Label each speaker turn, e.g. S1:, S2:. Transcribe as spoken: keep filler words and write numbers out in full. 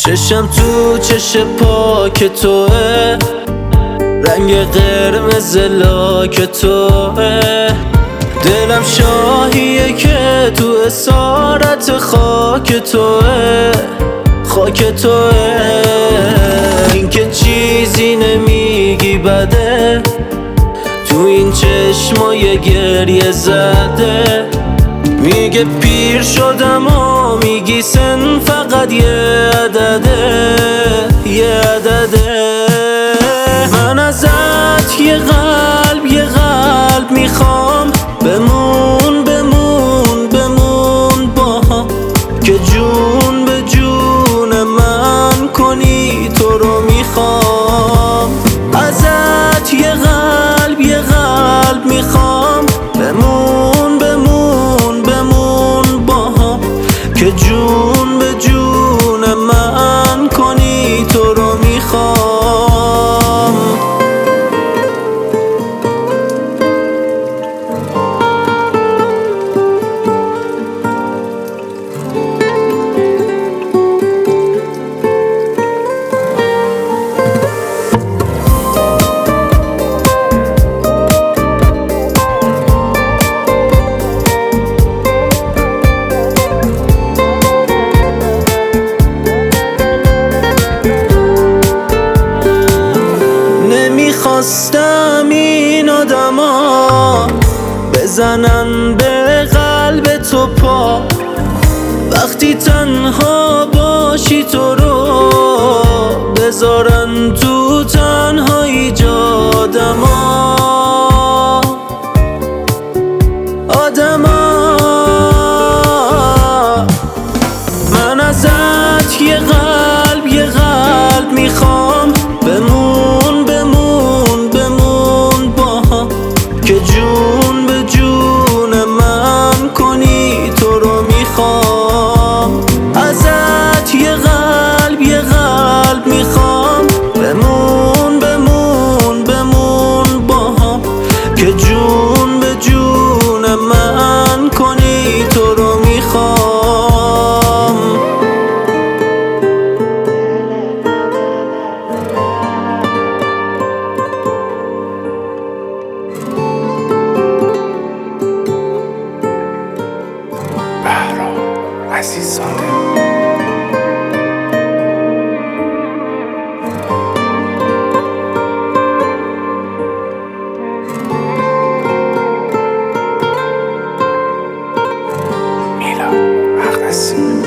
S1: چشم تو چش پاک توه، رنگ قرمز لاک توه. دلم شاهیه که تو اسارت خاک توه، خاک توه. این که چیزی نمیگی بده، تو این چشمای گریه زده. میگه پیر شدم و میگی سن فقط یه عدده، یه عدده. من ازت یه قلب یه قلب میخوام، بمون بمون بمون با هم، که جون به جون من کنی تو رو میخوام. ازت یه قلب یه قلب میخوام، بمون بمون بمون با هم، که جون به جون من کنی تو رو میخوام. نمیخواستم این آدما بزنن به قلب تو پا، وقتی تنها باشی تو رو بذارن تو تنهایی جا. آدما آدما من ازت یه قلب یه قلب میخوام، بمون بمون بمون با هم، که جون به جون من کنی تو رو میخوام. ازت یه قلب یه قلب میخوام، بمون بمون بمون با هم، که جون به جون من کنی تو رو میخوام.
S2: بهرام عزیزاده. میلا مقدسی.